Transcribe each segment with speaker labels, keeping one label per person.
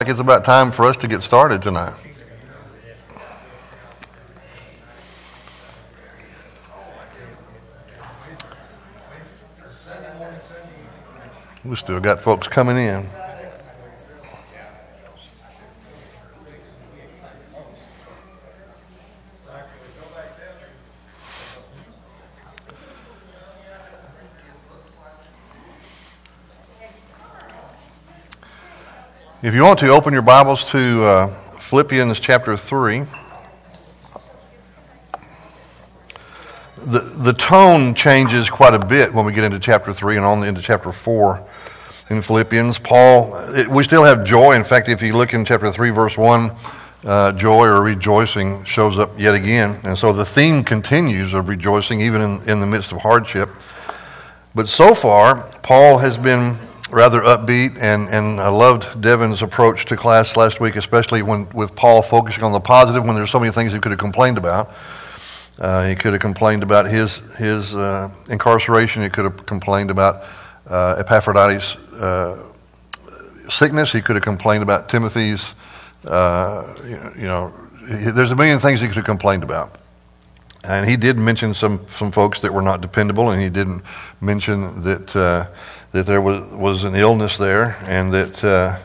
Speaker 1: it's about time for us to get started tonight. We still got folks coming in. If you want to, open your Bibles to Philippians chapter 3. The tone changes quite a bit when we get into chapter 3 and on into chapter 4 in Philippians. We still have joy. In fact, if you look in chapter 3, verse 1, joy or rejoicing shows up yet again. And so the theme continues of rejoicing even in the midst of hardship. But so far, Paul has been rather upbeat, and I loved Devin's approach to class last week, especially with Paul focusing on the positive when there's so many things he could have complained about. He could have complained about his incarceration. He could have complained about Epaphroditus' sickness. He could have complained about Timothy's, there's a million things he could have complained about. And he did mention some folks that were not dependable, and he didn't mention that there was an illness there, and that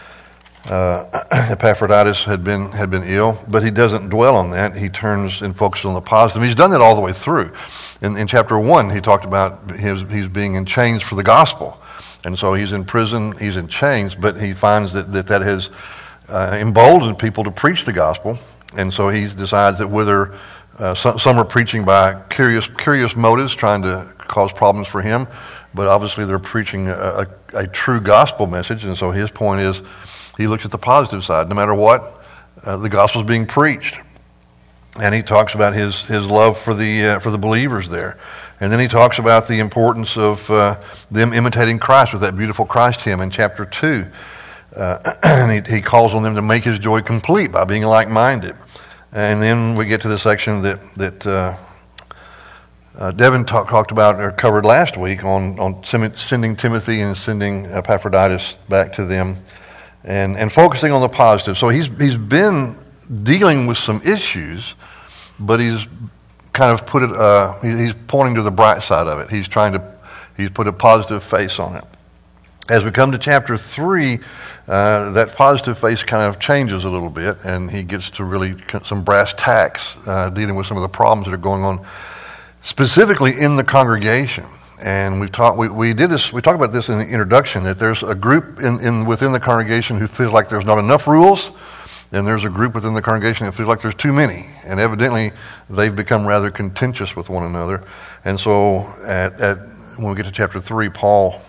Speaker 1: Epaphroditus had been ill. But he doesn't dwell on that. He turns and focuses on the positive. He's done that all the way through. In chapter 1, he talked about he's being in chains for the gospel, and so he's in prison, he's in chains. But he finds that has emboldened people to preach the gospel, and so he decides that whether some are preaching by curious motives, trying to cause problems for him, but obviously they're preaching a true gospel message. And so his point is, he looks at the positive side. No matter what, the gospel is being preached, and he talks about his love for the believers there. And then he talks about the importance of them imitating Christ with that beautiful Christ hymn in chapter 2. And he calls on them to make his joy complete by being like-minded. And then we get to the section that Devin talked about or covered last week on sending Timothy and sending Epaphroditus back to them, and focusing on the positive. So he's been dealing with some issues, but he's kind of he's pointing to the bright side of it. He's put a positive face on it. As we come to chapter 3, that positive face kind of changes a little bit, and he gets to really some brass tacks, dealing with some of the problems that are going on, specifically in the congregation. And we talked about this in the introduction, that there's a group within the congregation who feels like there's not enough rules, and there's a group within the congregation that feels like there's too many. And evidently, they've become rather contentious with one another. And so, when we get to chapter 3, Paul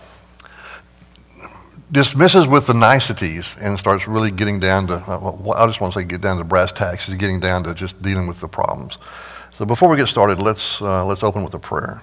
Speaker 1: dismisses with the niceties and starts really getting down to, I just want to say get down to brass tacks. He's getting down to just dealing with the problems. So before we get started, let's open with a prayer.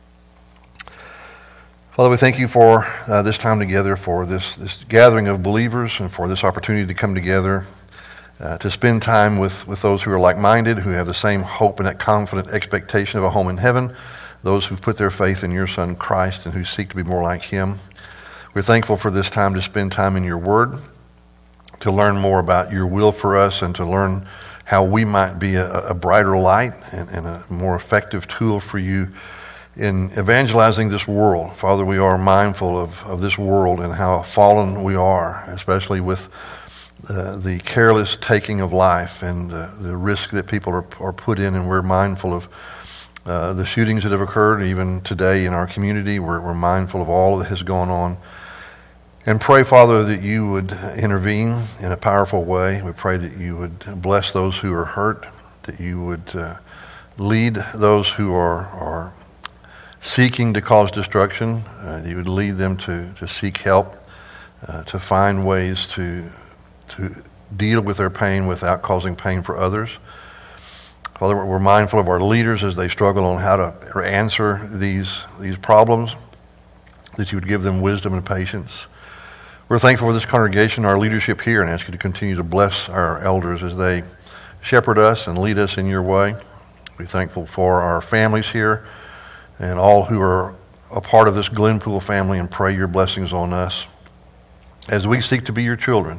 Speaker 1: Father, we thank you for this time together, for this gathering of believers, and for this opportunity to come together to spend time with those who are like-minded, who have the same hope and that confident expectation of a home in heaven, those who've put their faith in your Son Christ and who seek to be more like him. We're thankful for this time to spend time in your word, to learn more about your will for us, and to learn how we might be a brighter light and a more effective tool for you in evangelizing this world. Father, we are mindful of this world and how fallen we are, especially with the careless taking of life and the risk that people are put in, and we're mindful of the shootings that have occurred even today in our community. We're mindful of all that has gone on. And pray, Father, that you would intervene in a powerful way. We pray that you would bless those who are hurt, that you would lead those who are seeking to cause destruction. You would lead them to seek help, to find ways to deal with their pain without causing pain for others. Father, we're mindful of our leaders as they struggle on how to answer these problems, that you would give them wisdom and patience. We're thankful for this congregation, our leadership here, and ask you to continue to bless our elders as they shepherd us and lead us in your way. We're thankful for our families here and all who are a part of this Glenpool family, and pray your blessings on us as we seek to be your children,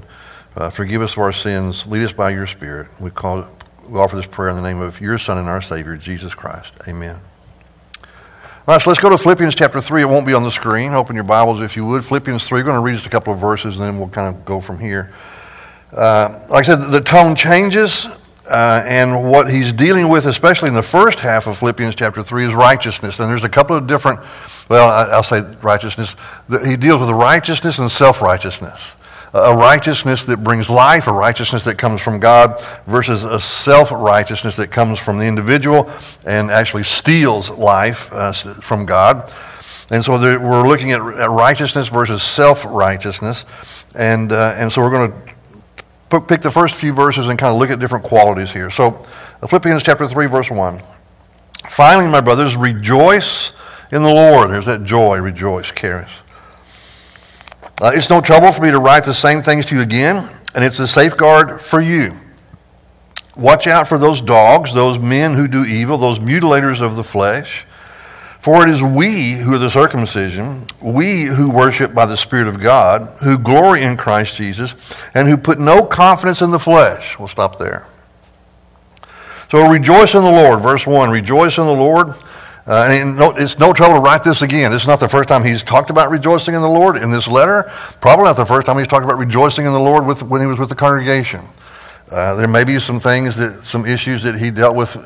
Speaker 1: Forgive us for our sins. Lead us by your Spirit. We offer this prayer in the name of your Son and our Savior, Jesus Christ. Amen. All right, so let's go to Philippians chapter 3. It won't be on the screen. Open your Bibles if you would. Philippians 3. We're going to read just a couple of verses, and then we'll kind of go from here. Like I said, the tone changes, and what he's dealing with, especially in the first half of Philippians chapter 3, is righteousness. And there's a couple of different, I'll say righteousness. He deals with righteousness and self-righteousness. A righteousness that brings life, a righteousness that comes from God, versus a self-righteousness that comes from the individual and actually steals life from God. And so we're looking at righteousness versus self-righteousness. And so we're going to pick the first few verses and kind of look at different qualities here. So Philippians chapter 3, verse 1. Finally, my brothers, rejoice in the Lord. There's that joy, rejoice, charis. It's no trouble for me to write the same things to you again, and it's a safeguard for you. Watch out for those dogs, those men who do evil, those mutilators of the flesh. For it is we who are the circumcision, we who worship by the Spirit of God, who glory in Christ Jesus, and who put no confidence in the flesh. We'll stop there. So rejoice in the Lord. Verse 1, rejoice in the Lord. And it's no trouble to write this again. This is not the first time he's talked about rejoicing in the Lord in this letter. Probably not the first time he's talked about rejoicing in the Lord when he was with the congregation. There may be some issues that he dealt with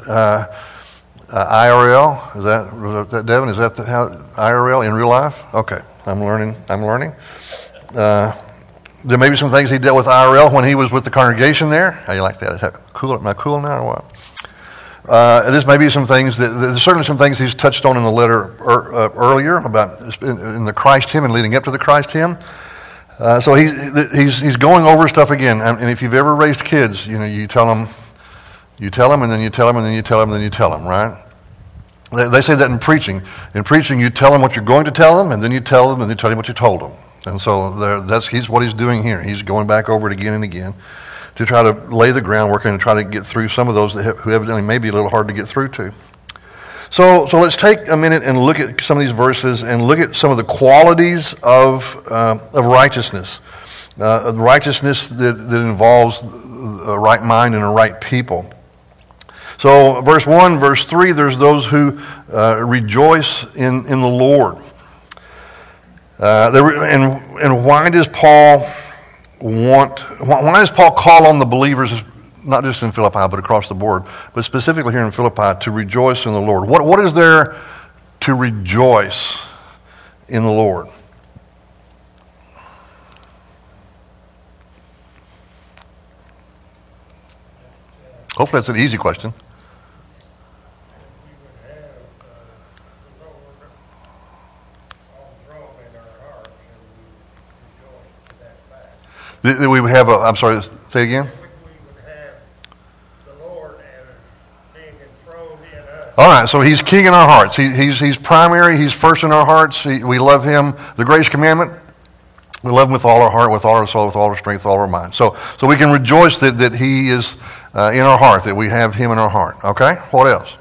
Speaker 1: IRL. Was that Devin? Is that how IRL in real life? Okay, I'm learning. There may be some things he dealt with IRL when he was with the congregation there. How do you like that? Is that cool? Am I cool now or what? This may be some things there's certainly some things he's touched on in the letter earlier about in the Christ hymn and leading up to the Christ hymn. So he's going over stuff again. And if you've ever raised kids, you tell them, and then you tell them, and then you tell them, and then you tell them, right? They say that in preaching. In preaching, you tell them what you're going to tell them, and then you tell them, and then you tell them what you told them. And so that's what he's doing here. He's going back over it again and again to try to lay the groundwork and to try to get through some of those who evidently may be a little hard to get through to. So let's take a minute and look at some of these verses and look at some of the qualities of righteousness. Righteousness that involves a right mind and a right people. So verse 1, verse 3, there's those who rejoice in the Lord. And why does Paul call on the believers, not just in Philippi, but across the board, but specifically here in Philippi, to rejoice in the Lord? What is there to rejoice in the Lord? Hopefully that's an easy question. We would have I'm sorry, say it again?
Speaker 2: We would have the Lord as being enthroned in us.
Speaker 1: All right, so he's king in our hearts. He's primary. He's first in our hearts. We love him. The greatest commandment, we love him with all our heart, with all our soul, with all our strength, with all our mind. So we can rejoice that he is in our heart, that we have him in our heart. Okay? What else?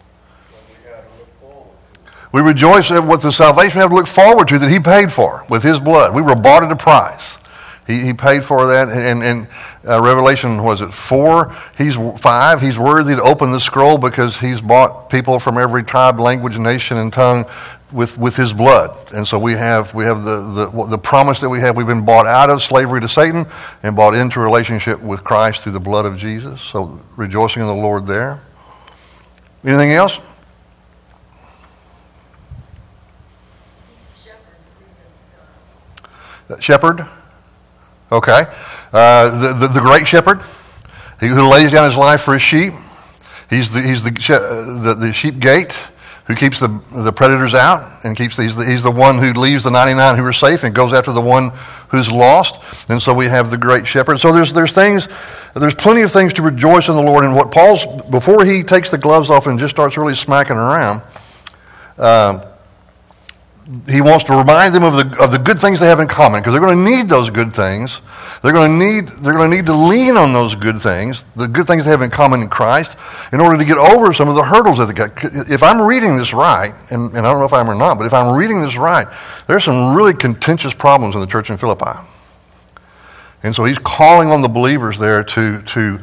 Speaker 1: We rejoice at what the salvation we have to look forward to that he paid for with his blood. We were bought at a price. He paid for that, and Revelation, was it 4? 5. He's worthy to open the scroll because he's bought people from every tribe, language, nation, and tongue with his blood. And so we have the promise that we have. We've been bought out of slavery to Satan and bought into a relationship with Christ through the blood of Jesus. So rejoicing in the Lord there. Anything else?
Speaker 3: He's the shepherd that leads us to God.
Speaker 1: Shepherd? Okay. The great shepherd, who lays down his life for his sheep. He's the sheep gate who keeps the predators out and he's the one who leaves the 99 who are safe and goes after the one who's lost. And so we have the great shepherd. So there's plenty of things to rejoice in the Lord. And what Paul's, before he takes the gloves off and just starts really smacking around, he wants to remind them of the good things they have in common, because they're going to need those good things. They're going to need to lean on those good things, the good things they have in common in Christ, in order to get over some of the hurdles that they got. If I'm reading this right, and I don't know if I am or not, but if I'm reading this right, there's some really contentious problems in the church in Philippi. And so he's calling on the believers there to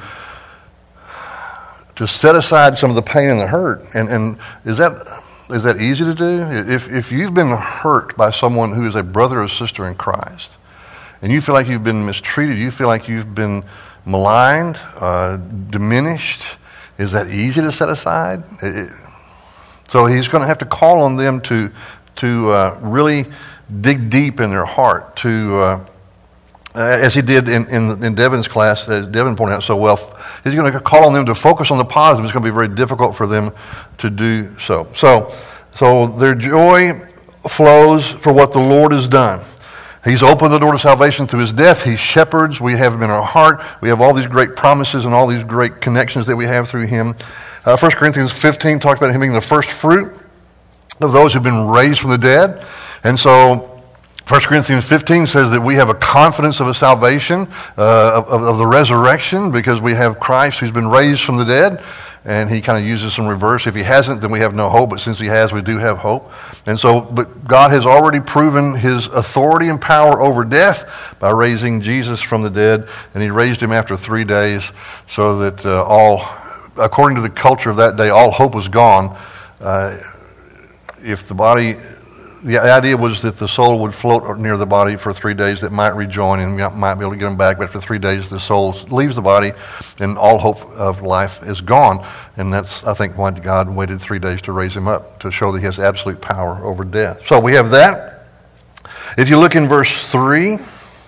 Speaker 1: set aside some of the pain and the hurt. And is that easy to do? If you've been hurt by someone who is a brother or sister in Christ, and you feel like you've been mistreated, you feel like you've been maligned, diminished, is that easy to set aside? So he's going to have to call on them to really dig deep in their heart, as he did in Devin's class, as Devin pointed out so well. He's going to call on them to focus on the positive. It's going to be very difficult for them to do so. So their joy flows for what the Lord has done. He's opened the door to salvation through his death. He shepherds. We have him in our heart. We have all these great promises and all these great connections that we have through him. 1 Corinthians 15 talks about him being the first fruit of those who've been raised from the dead. And so 1 Corinthians 15 says that we have a confidence of a salvation, of the resurrection, because we have Christ who's been raised from the dead. And he kind of uses some reverse. If he hasn't, then we have no hope. But since he has, we do have hope. And so, but God has already proven his authority and power over death by raising Jesus from the dead. And he raised him after 3 days so that according to the culture of that day, all hope was gone. If the body... The idea was that the soul would float near the body for 3 days, that might rejoin and might be able to get them back. But after 3 days, the soul leaves the body and all hope of life is gone. And that's, I think, why God waited 3 days to raise him up, to show that he has absolute power over death. So we have that. If you look in verse 3,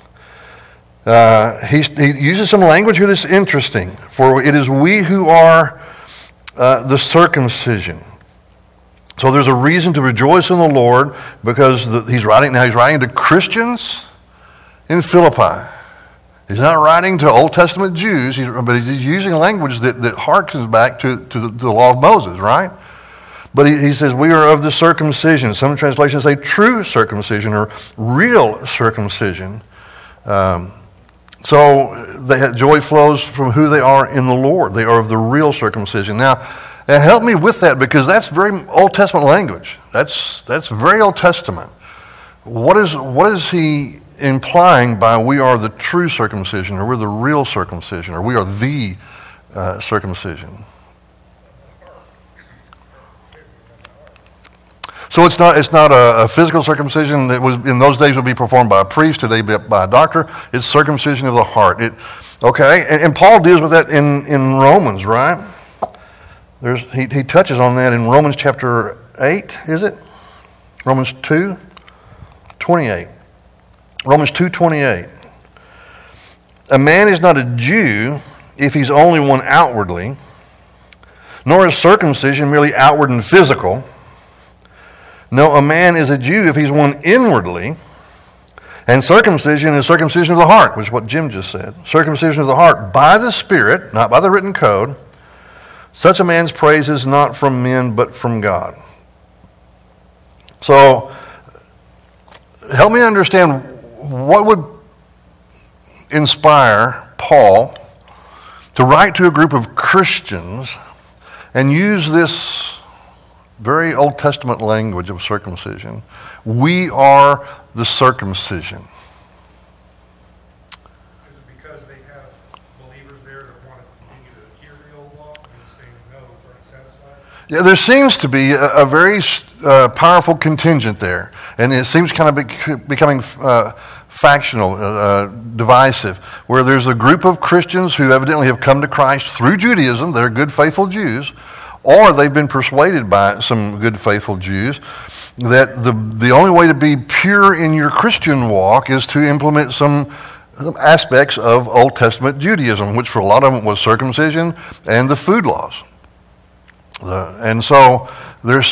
Speaker 1: he uses some language here that's interesting. For it is we who are the circumcision. So there's a reason to rejoice in the Lord, because he's writing to Christians in Philippi. He's not writing to Old Testament Jews, but he's using language that harkens back to the law of Moses, right? But he says, we are of the circumcision. Some translations say true circumcision or real circumcision. So joy flows from who they are in the Lord. They are of the real circumcision. Now help me with that, because that's very Old Testament language. That's very Old Testament. What is he implying by we are the true circumcision, or we're the real circumcision, or we are the circumcision? So it's not a physical circumcision that was in those days would be performed by a priest, today by a doctor. It's circumcision of the heart. And Paul deals with that in Romans, right? He touches on that in Romans chapter 8, is it? Romans 2:28. Romans 2:28. A man is not a Jew if he's only one outwardly, nor is circumcision merely outward and physical. No, a man is a Jew if he's one inwardly, and circumcision is circumcision of the heart, which is what Jim just said. Circumcision of the heart by the Spirit, not by the written code. Such a man's praise is not from men, but from God. So, help me understand, what would inspire Paul to write to a group of Christians and use this very Old Testament language of circumcision? We are the circumcision. Yeah, there seems to be a very powerful contingent there, and it seems kind of becoming factional, divisive, where there's a group of Christians who evidently have come to Christ through Judaism. They're good, faithful Jews, or they've been persuaded by some good, faithful Jews that the only way to be pure in your Christian walk is to implement some aspects of Old Testament Judaism, which for a lot of them was circumcision and the food laws. And so there's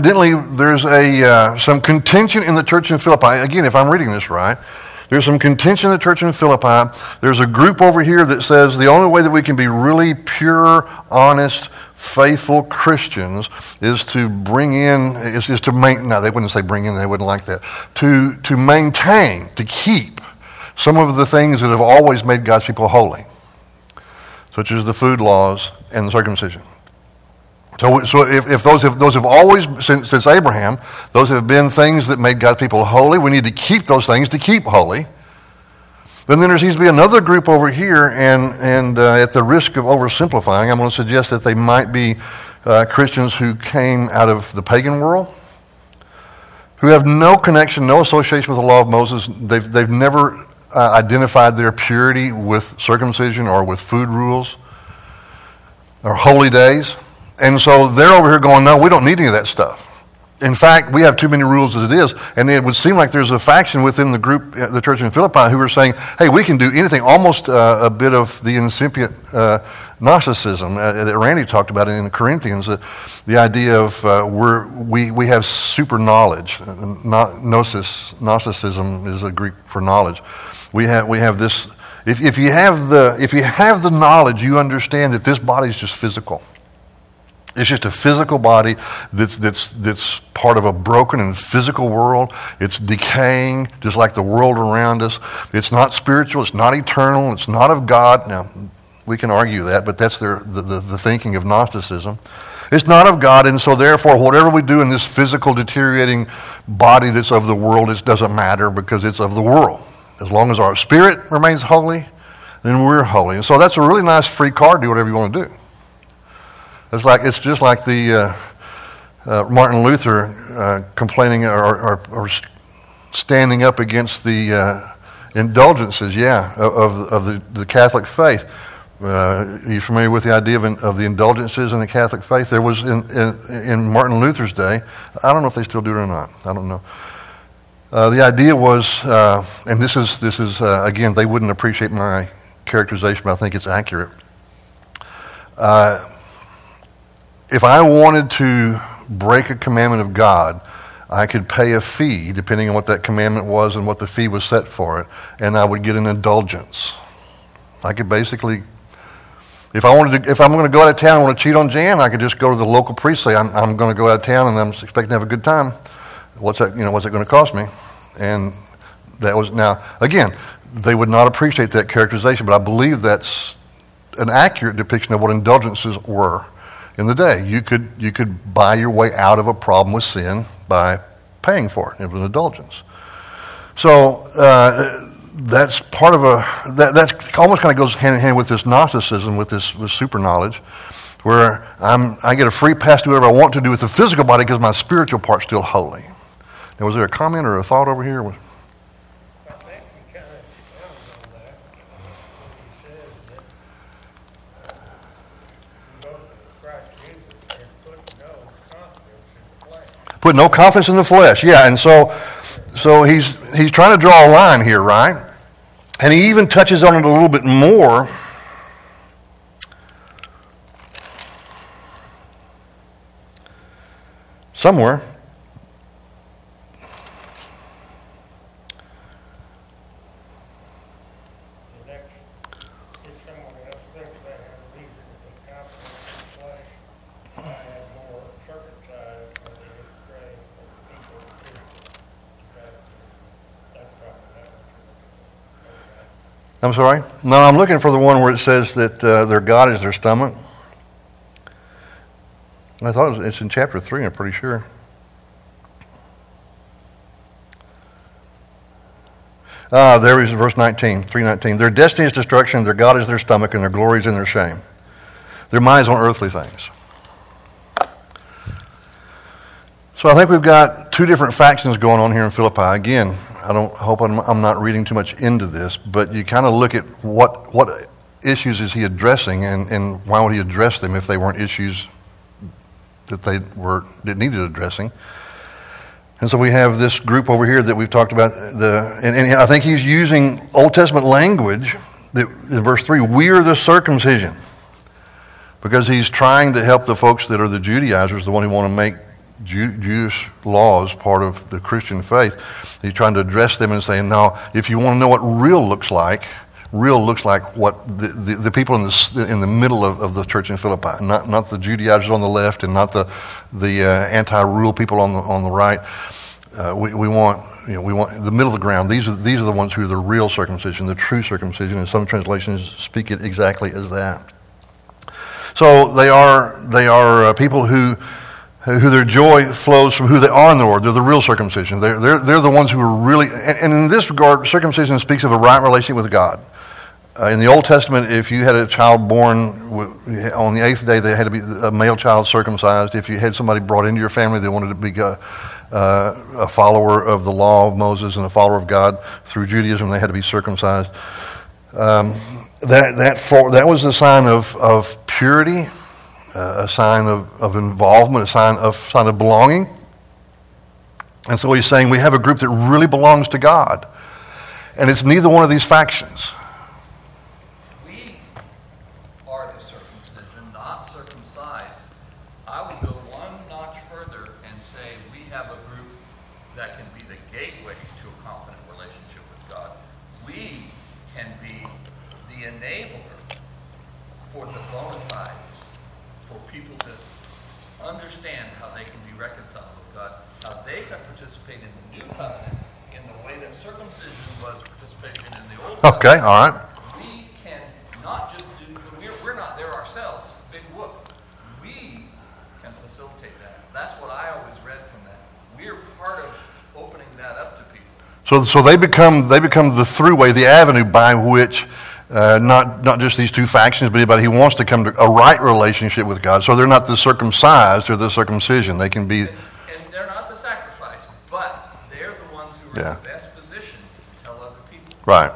Speaker 1: some contention in the church in Philippi. Again, if I'm reading this right, there's some contention in the church in Philippi. There's a group over here that says the only way that we can be really pure, honest, faithful Christians is to bring in, is to maintain, no, they wouldn't say bring in, they wouldn't like that, to maintain, to keep some of the things that have always made God's people holy, such as the food laws and the circumcision. So if those have always, since Abraham, those have been things that made God's people holy, we need to keep those things to keep holy. Then there seems to be another group over here, and at the risk of oversimplifying, I'm going to suggest that they might be Christians who came out of the pagan world, who have no connection, no association with the law of Moses. They've never identified their purity with circumcision or with food rules or holy days. And so they're over here going, no, we don't need any of that stuff. In fact, we have too many rules as it is. And it would seem like there's a faction within the group, the church in Philippi, who are saying, hey, we can do anything, almost a bit of the incipient Gnosticism that Randy talked about in the Corinthians, the idea of we have super knowledge. Gnosticism is a Greek for knowledge. We have this. If you have the knowledge, you understand that this body is just physical. It's just a physical body that's part of a broken and physical world. It's decaying, just like the world around us. It's not spiritual. It's not eternal. It's not of God. Now, we can argue that, but that's the thinking of Gnosticism. It's not of God, and so therefore, whatever we do in this physical, deteriorating body that's of the world, it doesn't matter because it's of the world. As long as our spirit remains holy, then we're holy. And so that's a really nice free card. Do whatever you want to do. It's just like the Martin Luther complaining or standing up against the indulgences, of the Catholic faith. Are you familiar with the idea of the indulgences in the Catholic faith? There was in Martin Luther's day. I don't know if they still do it or not. I don't know. The idea was, and this is again, they wouldn't appreciate my characterization, but I think it's accurate. If I wanted to break a commandment of God, I could pay a fee, depending on what that commandment was and what the fee was set for it, and I would get an indulgence. I could basically, if I'm going to go out of town and want to cheat on Jan, I could just go to the local priest, say I'm going to go out of town and I'm expecting to have a good time. What's it going to cost me? And that was, now again, they would not appreciate that characterization, but I believe that's an accurate depiction of what indulgences were. In the day, you could buy your way out of a problem with sin by paying for it. It was an indulgence. So that's part of that's almost kind of goes hand in hand with this Gnosticism, with super knowledge, where I get a free pass to do whatever I want to do with the physical body because my spiritual part's still holy. Now, was there a comment or a thought over here?
Speaker 2: I think he kind of expounds on that when he says that Christ Jesus and put no confidence in the flesh.
Speaker 1: Put no confidence in the flesh, yeah. And so he's trying to draw a line here, right? And he even touches on it a little bit more. Somewhere. I'm sorry? No, I'm looking for the one where it says that their God is their stomach. I thought it's in chapter 3, I'm pretty sure. There is verse 19, 3:19. Their destiny is destruction, their God is their stomach, and their glory is in their shame. Their minds on earthly things. So I think we've got two different factions going on here in Philippi. Again, I hope I'm not reading too much into this, but you kind of look at what issues is he addressing, and why would he address them if they weren't issues that needed addressing. And so we have this group over here that we've talked about, and I think he's using Old Testament language that, in verse 3, we are the circumcision, because he's trying to help the folks that are the Judaizers, the one who want to make Jewish laws part of the Christian faith. He's trying to address them and saying, no, if you want to know what real looks like what the people in the middle of the church in Philippi, not the Judaizers on the left and not the anti-rule people on the right. We want the middle of the ground. These are the ones who are the real circumcision, the true circumcision, and some translations speak it exactly as that. So they are people who who their joy flows from who they are in the Lord. They're the real circumcision. They're the ones who are really, and in this regard, circumcision speaks of a right relationship with God. In the Old Testament, if you had a child born on the 8th day, they had to be a male child circumcised. If you had somebody brought into your family, they wanted to be a follower of the law of Moses and a follower of God through Judaism, they had to be circumcised. That was a sign of purity, a sign of involvement, a sign of belonging. And so he's saying we have a group that really belongs to God, and it's neither one of these factions. Okay, all right.
Speaker 4: We can not just do, we're not there ourselves, big whoop. We can facilitate that. That's what I always read from that. We're part of opening that up to people.
Speaker 1: So they become the throughway, the avenue by which not just these two factions, but anybody who wants to come to a right relationship with God. So they're not the circumcised or the circumcision. They can be.
Speaker 4: And they're not the sacrifice, but they're the ones who are in the best position to tell other people.
Speaker 1: Right.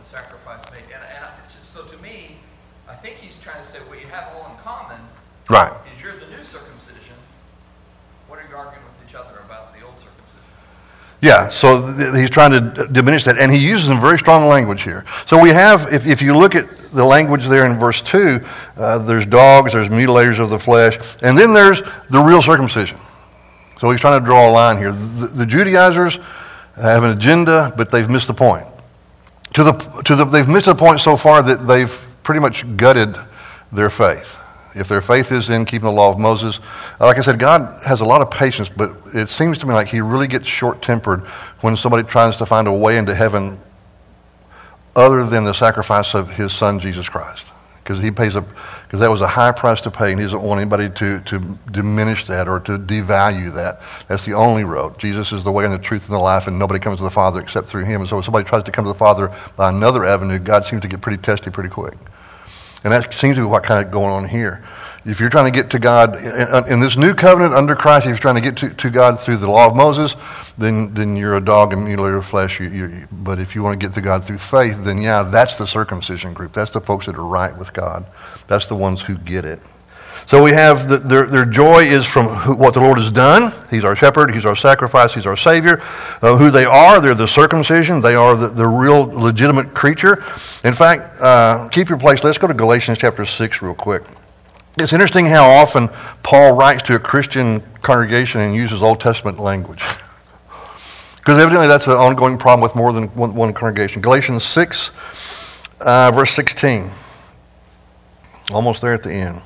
Speaker 1: Right.
Speaker 4: Is you're the new circumcision. What are you arguing with each other about the old circumcision?
Speaker 1: Yeah, so he's trying to diminish that, and he uses some very strong language here. So we have, if you look at the language there in verse 2, there's dogs, there's mutilators of the flesh, and then there's the real circumcision. So he's trying to draw a line here. The Judaizers have an agenda, but they've missed the point. They've missed the point so far that they've pretty much gutted their faith. If their faith is in keeping the law of Moses, like I said, God has a lot of patience, but it seems to me like he really gets short-tempered when somebody tries to find a way into heaven other than the sacrifice of his son, Jesus Christ. Because that was a high price to pay, and he doesn't want anybody to diminish that or to devalue that. That's the only road. Jesus is the way and the truth and the life, and nobody comes to the Father except through him. And so if somebody tries to come to the Father by another avenue, God seems to get pretty testy pretty quick. And that seems to be what kind of going on here. If you're trying to get to God in this new covenant under Christ, if you're trying to get to God through the law of Moses, then you're a dog and mutilator of flesh. But if you want to get to God through faith, then yeah, that's the circumcision group. That's the folks that are right with God. That's the ones who get it. So we have their joy is from what the Lord has done. He's our shepherd. He's our sacrifice. He's our Savior. Who they are, they're the circumcision. They are the real legitimate creature. In fact, keep your place. Let's go to Galatians chapter 6 real quick. It's interesting how often Paul writes to a Christian congregation and uses Old Testament language. Because evidently that's an ongoing problem with more than one congregation. Galatians 6, verse 16. Almost there at the end.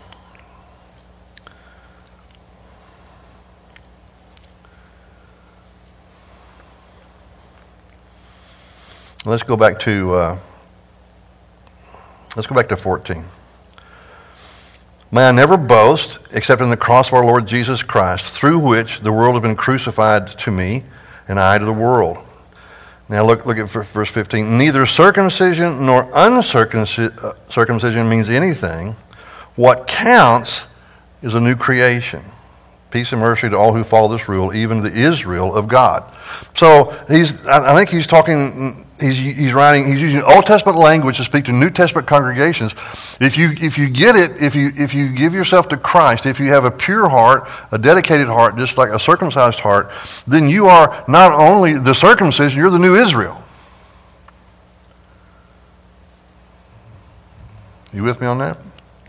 Speaker 1: Let's go back to 14. May I never boast except in the cross of our Lord Jesus Christ, through which the world has been crucified to me, and I to the world. Now look at verse 15. Neither circumcision nor uncircumcision means anything. What counts is a new creation. Peace and mercy to all who follow this rule, even the Israel of God. So I think he's talking. He's using Old Testament language to speak to New Testament congregations. If you get it, if you give yourself to Christ, if you have a pure heart, a dedicated heart, just like a circumcised heart, then you are not only the circumcision, you're the new Israel. You with me on that?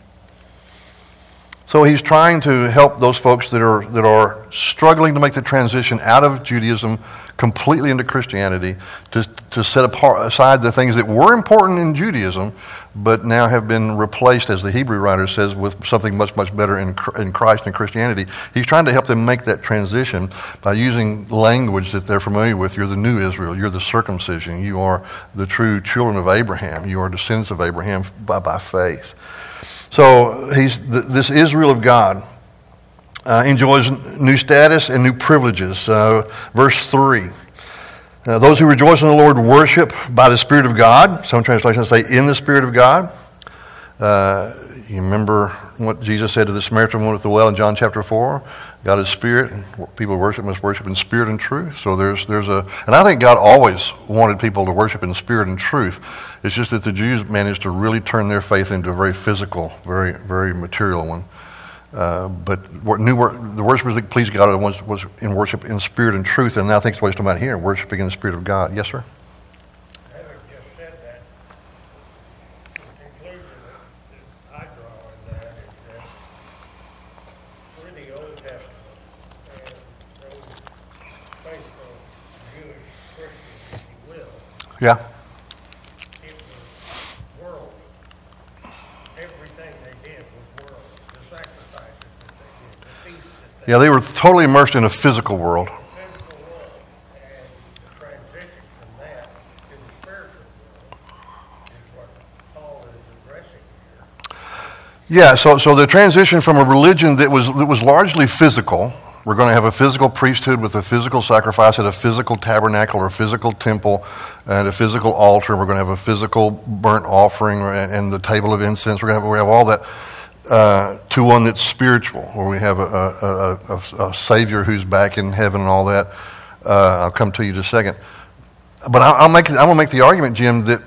Speaker 1: So he's trying to help those folks that are struggling to make the transition out of Judaism completely into Christianity, to set aside the things that were important in Judaism, but now have been replaced, as the Hebrew writer says, with something much, much better in Christ and Christianity. He's trying to help them make that transition by using language that they're familiar with. You're the new Israel. You're the circumcision. You are the true children of Abraham. You are descendants of Abraham by faith. So this Israel of God, enjoys new status and new privileges. Verse 3. Those who rejoice in the Lord worship by the Spirit of God. Some translations say in the Spirit of God. You remember what Jesus said to the Samaritan woman at the well in John chapter 4? God is spirit, and people who worship must worship in spirit and truth. So and I think God always wanted people to worship in spirit and truth. It's just that the Jews managed to really turn their faith into a very physical, very, very material one. But the worshipers that pleased God was in worship in spirit and truth, and I think it's what he's talking about here, worshiping in the Spirit of God. Yes, sir?
Speaker 2: Having just said that, the conclusion that I draw in that is that through the Old Testament and those faithful Jewish Christians, if you will,
Speaker 1: Yeah.
Speaker 2: it was worldly. Everything they did was worldly. The sacrifices that they did, the feasts that they
Speaker 1: Yeah, they were totally immersed in a physical world.
Speaker 2: did, the physical world, and the transition from that to the spiritual world is what Paul is addressing here.
Speaker 1: Yeah, so the transition from a religion that was largely physical, we're going to have a physical priesthood with a physical sacrifice at a physical tabernacle or a physical temple and a physical altar. We're going to have a physical burnt offering and the table of incense. We have all that to one that's spiritual, where we have a Savior who's back in heaven and all that. I'll come to you in a second. But I'm going to make the argument, Jim, that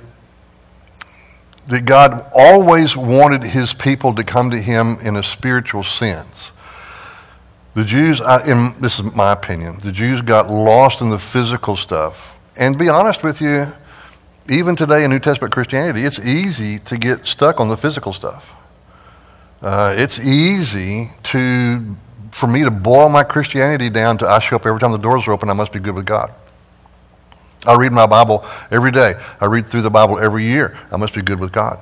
Speaker 1: God always wanted his people to come to him in a spiritual sense. The Jews, this is my opinion, the Jews got lost in the physical stuff. And to be honest with you, even today in New Testament Christianity, it's easy to get stuck on the physical stuff. It's easy for me to boil my Christianity down to I show up every time the doors are open, I must be good with God. I read my Bible every day. I read through the Bible every year. I must be good with God.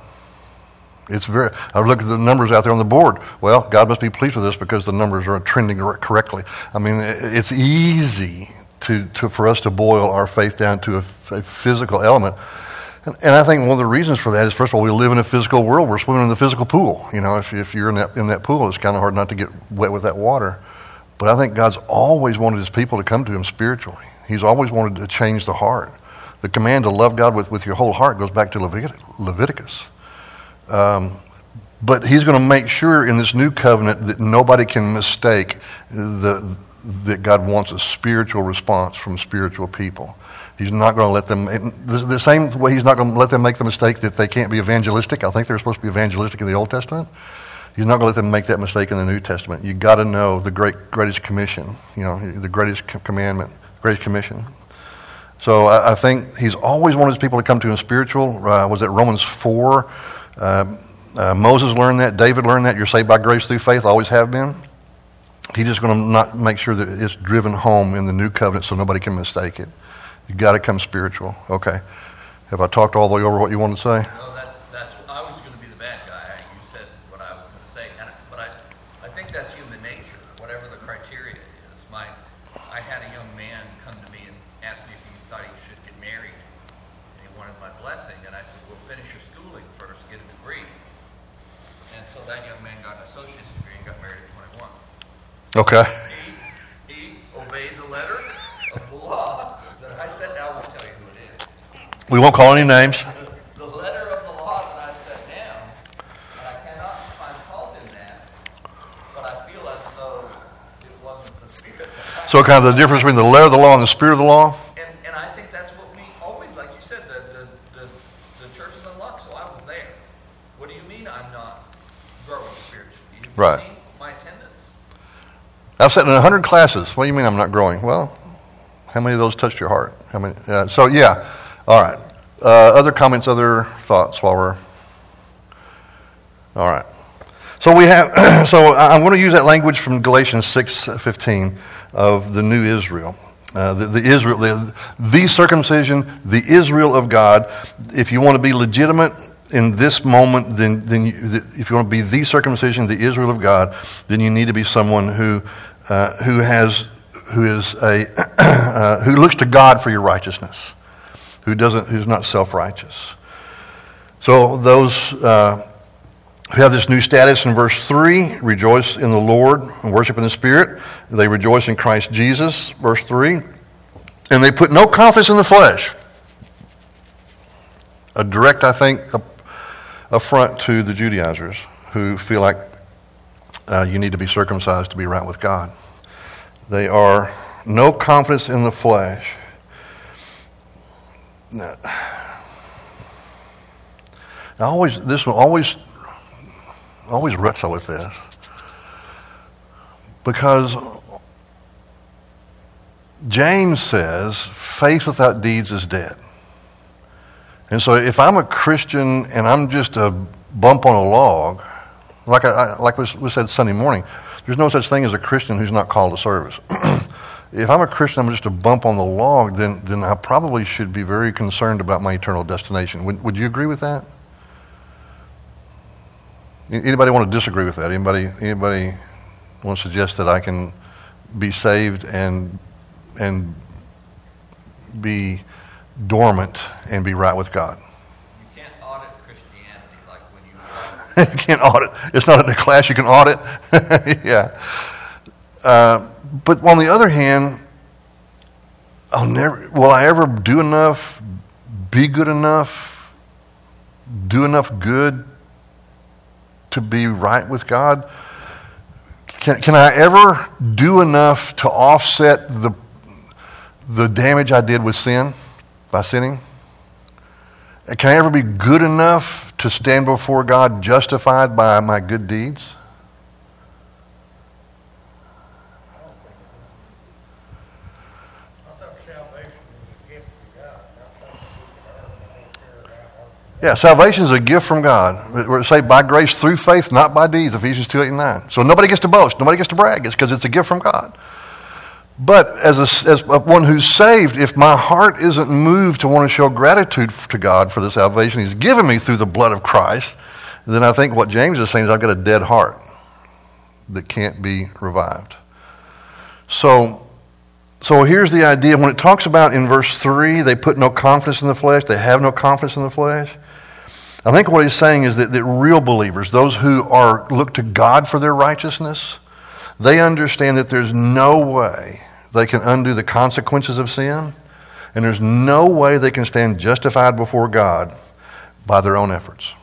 Speaker 1: I look at the numbers out there on the board. Well, God must be pleased with us because the numbers are trending correctly. I mean, it's easy for us to boil our faith down to a physical element. And I think one of the reasons for that is, first of all, we live in a physical world. We're swimming in the physical pool. You know, if you're in that pool, it's kind of hard not to get wet with that water. But I think God's always wanted his people to come to him spiritually. He's always wanted to change the heart. The command to love God with your whole heart goes back to Leviticus. But he's going to make sure in this new covenant that nobody can mistake that God wants a spiritual response from spiritual people. He's not going to let them, the same way he's not going to let them make the mistake that they can't be evangelistic. I think they're supposed to be evangelistic in the Old Testament. He's not going to let them make that mistake in the New Testament. You've got to know the greatest commission, the greatest commandment, greatest commission. So I think he's always wanted his people to come to him spiritual. Was it Romans 4? Moses learned that. David learned that. You're saved by grace through faith, always have been. He's just going to not make sure that it's driven home in the new covenant so nobody can mistake it. You've got to come spiritual. Okay. Have I talked all the way over what you want to say?
Speaker 4: No, that's I was going to be the bad guy. You said what I was going to say, but I think that's human nature. Whatever the criteria is, I had a young man come to me and ask me if he thought he should get married, and he wanted my blessing. And I said, "Well, finish your schooling first, get a degree." And so that young man got an associate's degree and got married at 21.
Speaker 1: Okay.
Speaker 4: He obeyed the letter of the law that I said. I won't tell you who it is.
Speaker 1: We won't call any names.
Speaker 4: The letter of the law that I set down, and I cannot find fault in that, but I feel as though it wasn't the spirit.
Speaker 1: So kind of the difference between the letter of the law and the spirit of the law?
Speaker 4: And I think that's what we always, like you said, the church is unlocked, so I was there. What do you mean I'm not growing spiritually? You've
Speaker 1: Right.
Speaker 4: seen my attendance.
Speaker 1: I've sat in 100 classes. What do you mean I'm not growing? Well, how many of those touched your heart? How many? So yeah. All right. Other comments, other thoughts while we're... All right. So we have... So I'm going to use that language from Galatians 6:15 of the new Israel. The circumcision, the Israel of God. If you want to be legitimate in this moment, then if you want to be the circumcision, the Israel of God, then you need to be someone who looks to God for your righteousness, who's not self-righteous. So those who have this new status in verse 3, rejoice in the Lord and worship in the Spirit. They rejoice in Christ Jesus, verse 3. And they put no confidence in the flesh. A direct, I think, affront to the Judaizers who feel like you need to be circumcised to be right with God. They are no confidence in the flesh. Now, this will always wrestle with this, because James says faith without deeds is dead. And so if I'm a Christian and I'm just a bump on a log, like we said Sunday morning, there's no such thing as a Christian who's not called to service. If I'm a Christian, I'm just a bump on the log, then I probably should be very concerned about my eternal destination. Would you agree with that? Anybody want to disagree with that? Anybody want to suggest that I can be saved and be dormant and be right with God?
Speaker 4: You can't audit Christianity like when you...
Speaker 1: You can't audit. It's not in a class you can audit. Yeah. But on the other hand, will I ever do enough, be good enough, do enough good to be right with God? Can I ever do enough to offset the damage I did with sin, by sinning? Can I ever be good enough to stand before God justified by my good deeds? Yeah, salvation is a gift from God. We're saved by grace through faith, not by deeds, Ephesians 2:8-9. So nobody gets to boast, nobody gets to brag. It's because it's a gift from God. But as one who's saved, if my heart isn't moved to want to show gratitude to God for the salvation He's given me through the blood of Christ, then I think what James is saying is I've got a dead heart that can't be revived. So here's the idea. When it talks about in verse 3, they put no confidence in the flesh, they have no confidence in the flesh, I think what he's saying is that real believers, those who look to God for their righteousness, they understand that there's no way they can undo the consequences of sin, and there's no way they can stand justified before God by their own efforts.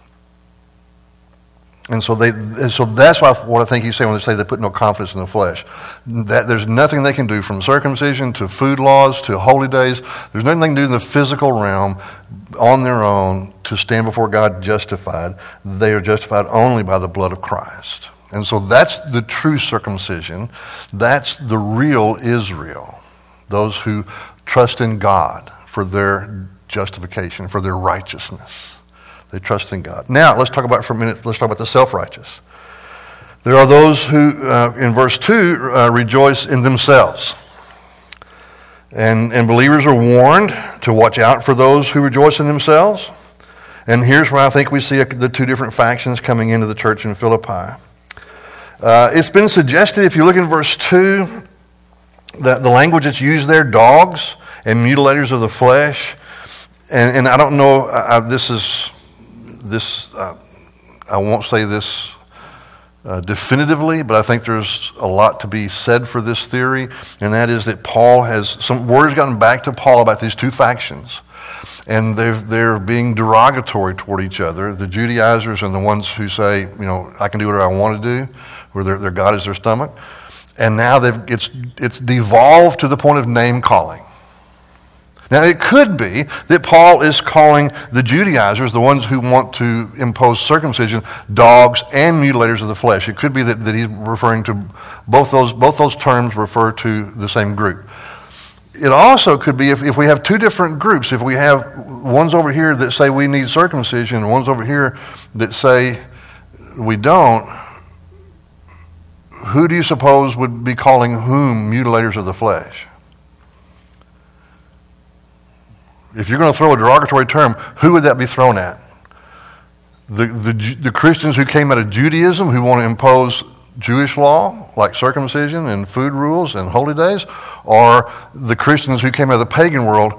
Speaker 1: And so that's what I think he's saying when they say they put no confidence in the flesh. That there's nothing they can do, from circumcision to food laws to holy days. There's nothing they can do in the physical realm on their own to stand before God justified. They are justified only by the blood of Christ. And so that's the true circumcision. That's the real Israel. Those who trust in God for their justification, for their righteousness. They trust in God. Now, let's talk about for a minute, let's talk about the self-righteous. There are those who, in verse 2, rejoice in themselves. And believers are warned to watch out for those who rejoice in themselves. And here's where I think we see the two different factions coming into the church in Philippi. It's been suggested, if you look in verse 2, that the language that's used there, dogs and mutilators of the flesh, and I don't know, I won't say this definitively, but I think there's a lot to be said for this theory, and that is that Paul has, some word has gotten back to Paul about these two factions, and they're being derogatory toward each other, the Judaizers and the ones who say, I can do whatever I want to do, where their God is their stomach, and now it's devolved to the point of name calling. Now, it could be that Paul is calling the Judaizers, the ones who want to impose circumcision, dogs and mutilators of the flesh. It could be that he's referring to both those terms refer to the same group. It also could be if we have two different groups, if we have ones over here that say we need circumcision and ones over here that say we don't, who do you suppose would be calling whom mutilators of the flesh? If you're going to throw a derogatory term, who would that be thrown at? The Christians who came out of Judaism, who want to impose Jewish law, like circumcision and food rules and holy days, or the Christians who came out of the pagan world,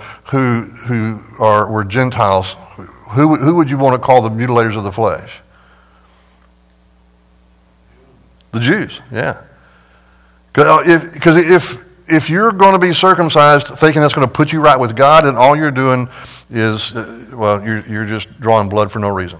Speaker 1: who were Gentiles? Who would you want to call the mutilators of the flesh? The Jews, yeah. Because if you're going to be circumcised thinking that's going to put you right with God, then all you're doing is, you're just drawing blood for no reason.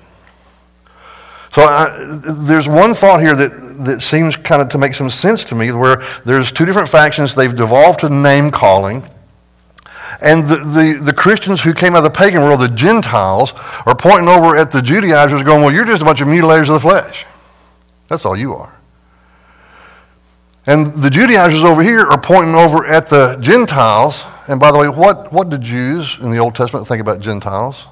Speaker 1: So there's one thought here that seems kind of to make some sense to me, where there's two different factions. They've devolved to name calling. And the Christians who came out of the pagan world, the Gentiles, are pointing over at the Judaizers going, well, you're just a bunch of mutilators of the flesh. That's all you are. And the Judaizers over here are pointing over at the Gentiles. And by the way, what did Jews in the Old Testament think about Gentiles?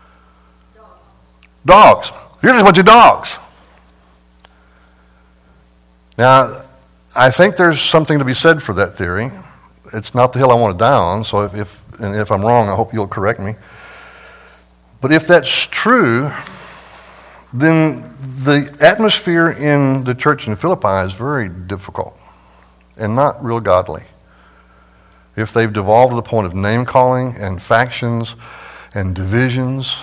Speaker 1: Dogs. You're just a bunch of dogs. Now, I think there's something to be said for that theory. It's not the hill I want to die on, so if I'm wrong, I hope you'll correct me. But if that's true, then the atmosphere in the church in Philippi is very difficult and not real godly. If they've devolved to the point of name-calling and factions and divisions,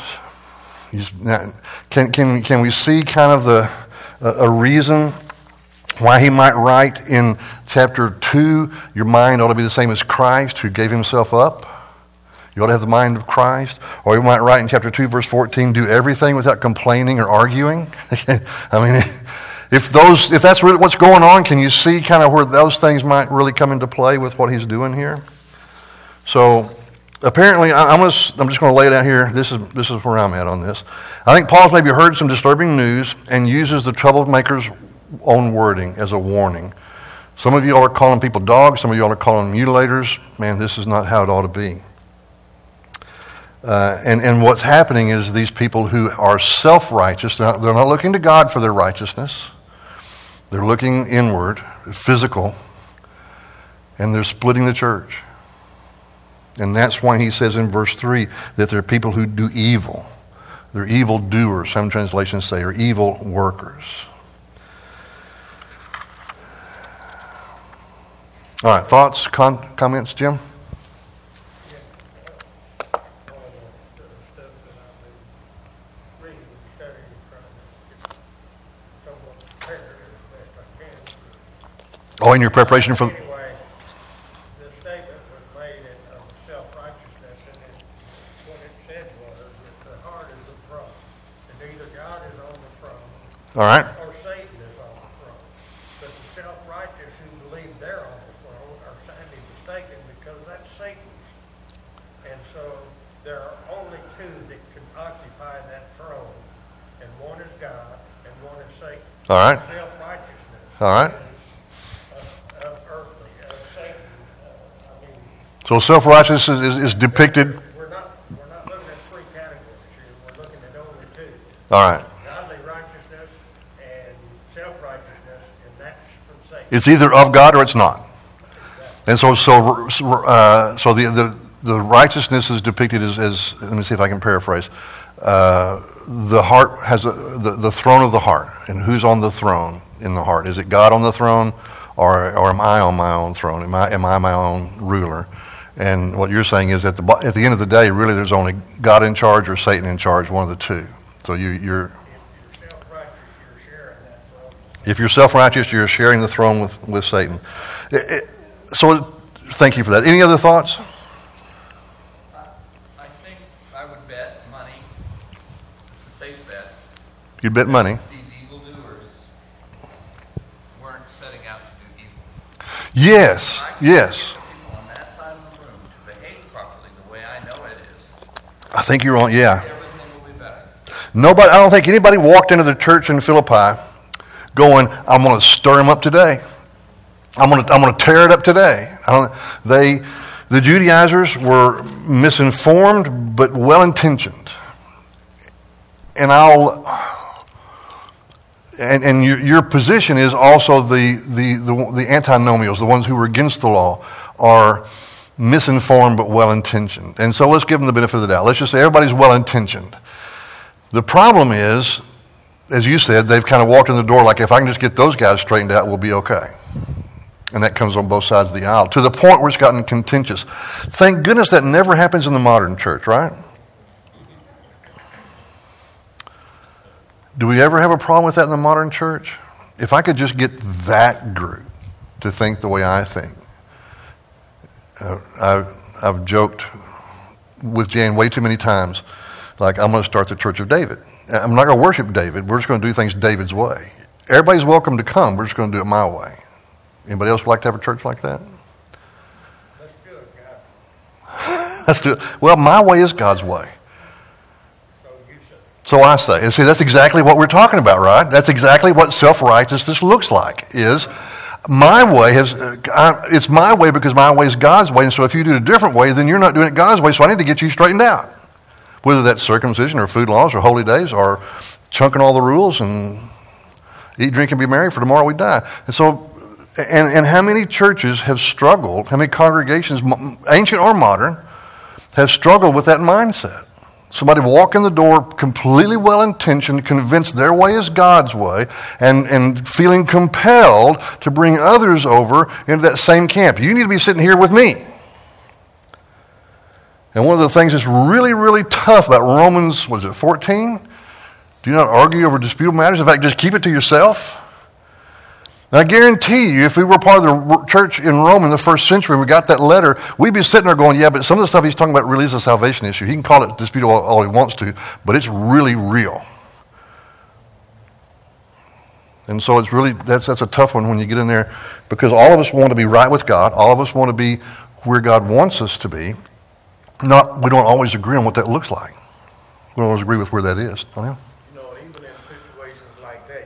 Speaker 1: can we see kind of a reason why he might write in chapter 2, your mind ought to be the same as Christ, who gave himself up? You ought to have the mind of Christ. Or he might write in chapter 2, verse 14, do everything without complaining or arguing. I mean, if that's really what's going on, can you see kind of where those things might really come into play with what he's doing here? So apparently, I'm just going to lay it out here. This is where I'm at on this. I think Paul's maybe heard some disturbing news and uses the troublemaker's own wording as a warning. Some of you are calling people dogs. Some of you are calling them mutilators. Man, this is not how it ought to be. And what's happening is these people who are self-righteous, they're not looking to God for their righteousness. They're looking inward, physical, and they're splitting the church. And that's why he says in verse 3 that they're people who do evil. They're evil doers, some translations say, or evil workers. All right, thoughts, comments, Jim? Oh, in your preparation for...
Speaker 2: Anyway, the statement was made of self-righteousness, and what it said was that the heart is the throne, and either God is on the throne,
Speaker 1: All right.
Speaker 2: or Satan is on the throne. But the self-righteous who believe they're on the throne are sadly mistaken, because that's Satan's. And so there are only two that can occupy that throne, and one is God, and one is Satan.
Speaker 1: All right.
Speaker 2: Self-righteousness.
Speaker 1: All right. So self-righteousness is depicted.
Speaker 2: We're not looking at three categories here. We're looking at only two.
Speaker 1: All right.
Speaker 2: Godly righteousness and self-righteousness, and that's from Satan.
Speaker 1: It's either of God or it's not. And so the righteousness is depicted as let me see if I can paraphrase. The heart has the throne of the heart, and who's on the throne in the heart? Is it God on the throne, or am I on my own throne? Am I my own ruler? And what you're saying is at the end of the day, really, there's only God in charge or Satan in charge, one of the two. So you're if you're self-righteous, you're sharing the throne with Satan. So thank you for that. Any other thoughts?
Speaker 4: I think I would bet money. It's a safe bet.
Speaker 1: You'd bet money.
Speaker 4: These evildoers weren't setting out to do evil.
Speaker 1: Yes. Yes. I think you're on, yeah.
Speaker 4: Everything will be better.
Speaker 1: I don't think anybody walked into the church in Philippi going, I'm going to stir them up today. I'm going to tear it up today. The Judaizers were misinformed but well-intentioned. And your position is also the antinomials, the ones who were against the law, are misinformed but well-intentioned. And so let's give them the benefit of the doubt. Let's just say everybody's well-intentioned. The problem is, as you said, they've kind of walked in the door like, if I can just get those guys straightened out, we'll be okay. And that comes on both sides of the aisle, to the point where it's gotten contentious. Thank goodness that never happens in the modern church, right? Do we ever have a problem with that in the modern church? if I could just get that group to think the way I think. I've joked with Jan way too many times, like, I'm going to start the Church of David. I'm not going to worship David. We're just going to do things David's way. Everybody's welcome to come. We're just going to do it my way. Anybody else like to have a church like that?
Speaker 2: Let's do it, God.
Speaker 1: Let's do it. Well, my way is God's way.
Speaker 2: So you say.
Speaker 1: So I say. And see, that's exactly what we're talking about, right? That's exactly what self-righteousness looks like, is my way it's my way because my way is God's way. And so if you do it a different way, then you're not doing it God's way. So I need to get you straightened out. Whether that's circumcision or food laws or holy days or chunking all the rules and eat, drink, and be merry, for tomorrow we die. And so, and how many churches have struggled, how many congregations, ancient or modern, have struggled with that mindset? Somebody walk in the door completely well-intentioned, convinced their way is God's way, and feeling compelled to bring others over into that same camp. You need to be sitting here with me. And one of the things that's really, really tough about Romans, 14? Do not argue over disputable matters. In fact, just keep it to yourself. And I guarantee you, if we were part of the church in Rome in the first century and we got that letter, we'd be sitting there going, yeah, but some of the stuff he's talking about really is a salvation issue. He can call it disputable all he wants to, but it's really real. And so it's really, that's a tough one when you get in there, because all of us want to be right with God. All of us want to be where God wants us to be. We don't always agree on what that looks like. We don't always agree with where that is. Oh, yeah?
Speaker 5: Even in situations like that,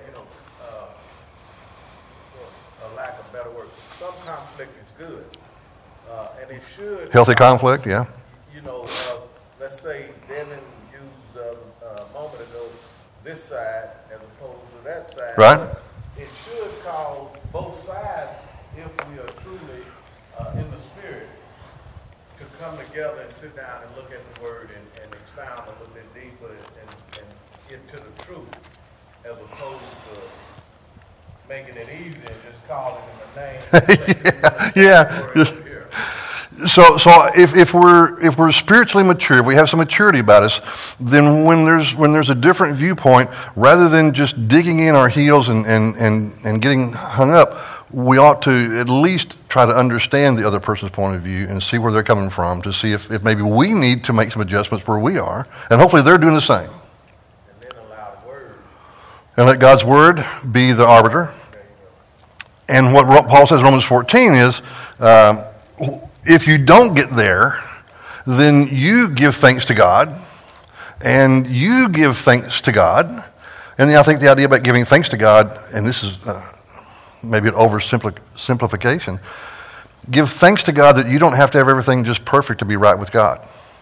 Speaker 5: for a lack of better word, some conflict is good, and it should.
Speaker 1: Healthy conflict, yeah.
Speaker 5: Let's say Devin used a moment ago this side as opposed to that side.
Speaker 1: Right.
Speaker 5: It should cause both sides, if we are truly in the spirit, to come together and sit down and look at the word and expound a little bit deeper and get to the truth, as opposed to making it easy and just calling him a name.
Speaker 1: Yeah. So if we're spiritually mature, if we have some maturity about us, then when there's a different viewpoint, rather than just digging in our heels and getting hung up, we ought to at least try to understand the other person's point of view and see where they're coming from, to see if maybe we need to make some adjustments where we are, and hopefully they're doing the same.
Speaker 5: And then allow the word.
Speaker 1: And let God's word be the arbiter. And what Paul says in Romans 14 is, if you don't get there, then you give thanks to God, and you give thanks to God. And I think the idea about giving thanks to God, and this is maybe an oversimplification, give thanks to God that you don't have to have everything just perfect to be right with God.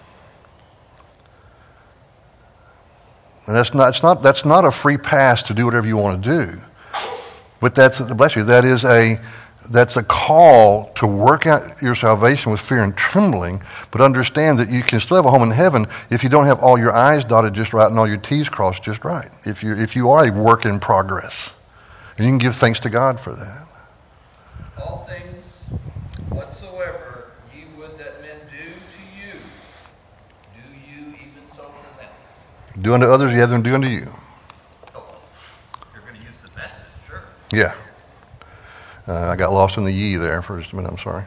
Speaker 1: And that's not a free pass to do whatever you want to do. But bless you, that's a call to work out your salvation with fear and trembling, but understand that you can still have a home in heaven if you don't have all your I's dotted just right and all your T's crossed just right. If you are a work in progress. And you can give thanks to God for that.
Speaker 4: All things whatsoever ye would that men do to you, do you even so for them.
Speaker 1: Do unto others, you have them do unto you.
Speaker 4: Oh, you're going to use the message, sure.
Speaker 1: Yeah. I got lost in the ye there for just a minute, I'm sorry.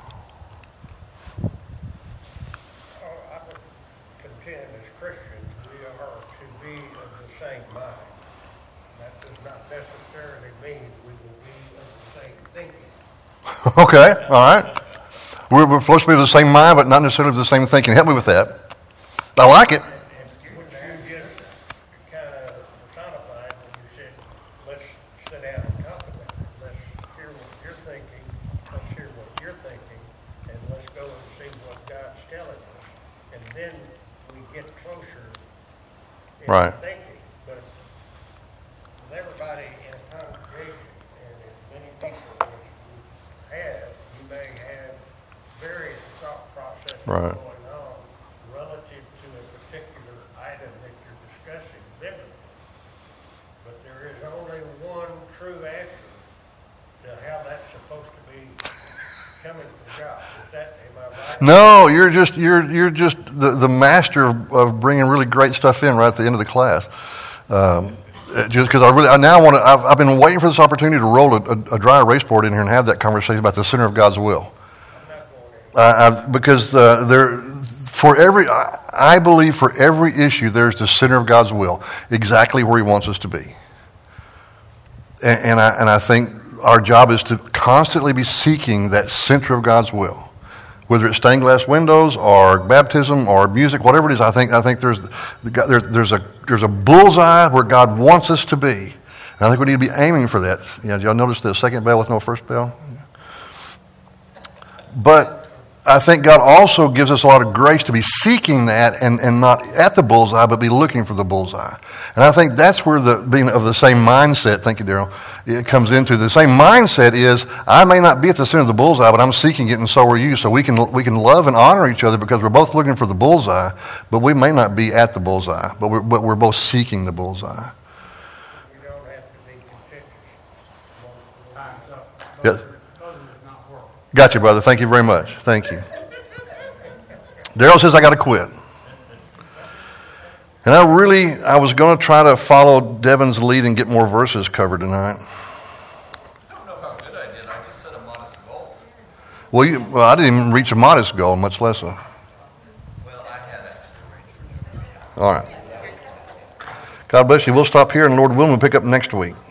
Speaker 2: I would contend as Christians, we are to be of the same mind. That does not necessarily mean we will be of the same thinking.
Speaker 1: Okay, all right. We're supposed to be of the same mind, but not necessarily of the same thinking. Help me with that. I like it.
Speaker 2: Which you get kind of personified when you said, let's sit down and talk about it. Let's hear what you're thinking, let's hear what you're thinking, and let's go and see what God's telling us. And then we get closer in
Speaker 1: Right.
Speaker 2: thinking. But with everybody in a congregation, and as many people as you have, you may have various thought processes
Speaker 1: Right.
Speaker 2: going on relative to a particular item that you're discussing biblically. But there is only one true answer to how that's supposed to be coming from God. Am I right?
Speaker 1: No, you're just the master of bringing really great stuff in right at the end of the class. Just because I now want to, I've been waiting for this opportunity to roll a dry erase board in here and have that conversation about the center of God's will. Because I believe for every issue there's the center of God's will, exactly where He wants us to be. And I think our job is to constantly be seeking that center of God's will. Whether it's stained glass windows or baptism or music, whatever it is, I think there's a bullseye where God wants us to be. And I think we need to be aiming for that. Yeah, did y'all notice the second bell with no first bell? But I think God also gives us a lot of grace to be seeking that and not at the bullseye, but be looking for the bullseye. And I think that's where the being of the same mindset, thank you, Daryl, it comes into. The same mindset is, I may not be at the center of the bullseye, but I'm seeking it and so are you. So we can love and honor each other because we're both looking for the bullseye, but we may not be at the bullseye, but we're both seeking the bullseye.
Speaker 2: We don't have to be contentious.
Speaker 6: Time's up.
Speaker 1: Yes.
Speaker 6: Buzzer is not working.
Speaker 1: Got you, brother. Thank you very much. Thank you. Daryl says I got to quit. And I was going to try to follow Devin's lead and get more verses covered tonight.
Speaker 4: I don't know how good I did. I just set a modest goal.
Speaker 1: Well, I didn't even reach a modest goal, much less a...
Speaker 4: Well, I had actually arranged.
Speaker 1: All right. God bless you. We'll stop here, and Lord willing, we'll pick up next week.